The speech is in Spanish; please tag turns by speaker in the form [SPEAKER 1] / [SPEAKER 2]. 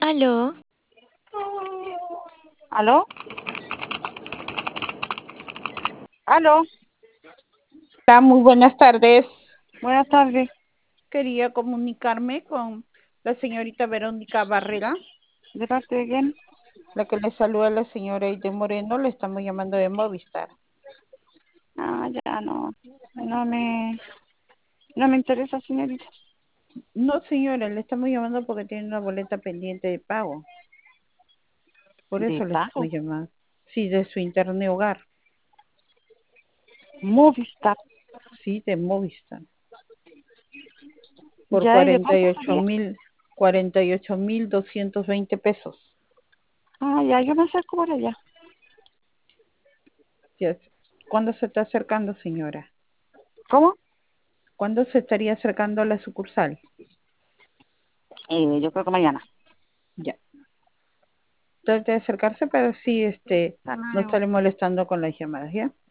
[SPEAKER 1] Aló,
[SPEAKER 2] ¿Aló? ¿Aló?
[SPEAKER 3] Hola, muy buenas tardes.
[SPEAKER 2] Buenas tardes.
[SPEAKER 3] Quería comunicarme con la señorita Verónica Barrera,
[SPEAKER 2] ¿De parte de quién?
[SPEAKER 3] la que le saluda la señora Aide Moreno, le estamos llamando de Movistar.
[SPEAKER 2] Ah, ya no. No me, no me interesa, señorita.
[SPEAKER 3] No, señora, le estamos llamando porque tiene una boleta pendiente de pago. Por
[SPEAKER 2] ¿De
[SPEAKER 3] eso le
[SPEAKER 2] pago?
[SPEAKER 3] estamos llamando. Sí, de su internet hogar.
[SPEAKER 2] Movistar.
[SPEAKER 3] Sí, de Movistar. Por
[SPEAKER 2] ¿Ya y de cuánto sería?
[SPEAKER 3] 48.220 pesos.
[SPEAKER 2] Ah, ya, yo me acerco por allá.
[SPEAKER 3] Yes. ¿Cuándo se está acercando, señora?
[SPEAKER 2] ¿Cómo?
[SPEAKER 3] ¿Cuándo se estaría acercando a la sucursal?
[SPEAKER 2] Yo creo que mañana.
[SPEAKER 3] Ya. Trate de acercarse, pero sí,
[SPEAKER 2] Hasta
[SPEAKER 3] no
[SPEAKER 2] luego.
[SPEAKER 3] estaré molestando con las llamadas, ¿ya?